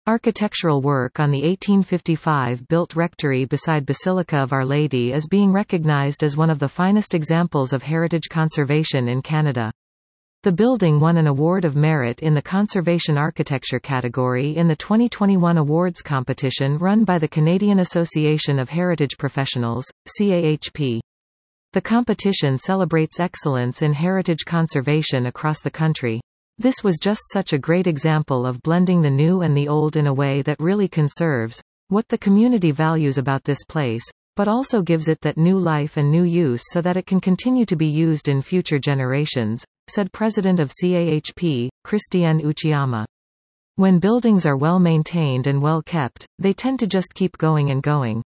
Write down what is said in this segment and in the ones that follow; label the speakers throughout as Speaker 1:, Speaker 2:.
Speaker 1: Architectural work on the 1855-built rectory beside Basilica of Our Lady is being recognized as one of the finest examples of heritage conservation in Canada. The building won an Award of Merit in the Conservation Architecture category in the 2021 awards competition run by the Canadian Association of Heritage Professionals, CAHP. The competition celebrates excellence in heritage conservation across the country. This was just such a great example of blending the new and the old in a way that really conserves what the community values about this place, but also gives it that new life and new use so that it can continue to be used in future generations, said President of CAHP, Christiane Uchiyama. When buildings are well maintained and well kept, they tend to just keep going and going.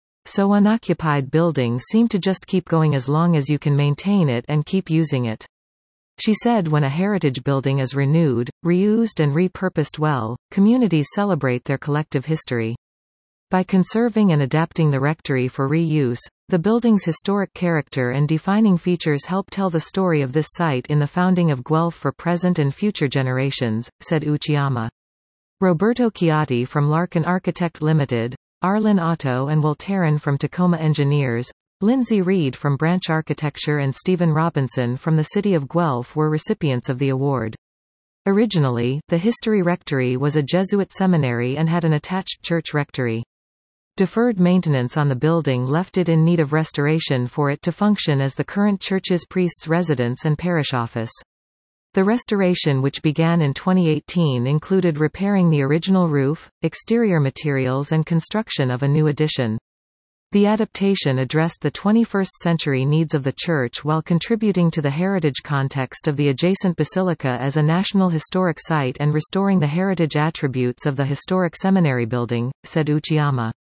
Speaker 1: So unoccupied buildings seem to just keep going as long as you can maintain it and keep using it. She said when a heritage building is renewed, reused and repurposed well, communities celebrate their collective history. By conserving and adapting the rectory for reuse, the building's historic character and defining features help tell the story of this site in the founding of Guelph for present and future generations, said Uchiyama. Roberto Chiatti from Larkin Architect Limited, Arlen Otto and Will Taryn from Tacoma Engineers, Lindsay Reed from Branch Architecture and Stephen Robinson from the City of Guelph were recipients of the award. Originally, the History Rectory was a Jesuit seminary and had an attached church rectory. Deferred maintenance on the building left it in need of restoration for it to function as the current church's priest's residence and parish office. The restoration, which began in 2018, included repairing the original roof, exterior materials and construction of a new addition. The adaptation addressed the 21st-century needs of the church while contributing to the heritage context of the adjacent basilica as a National Historic Site and restoring the heritage attributes of the historic seminary building, said Uchiyama.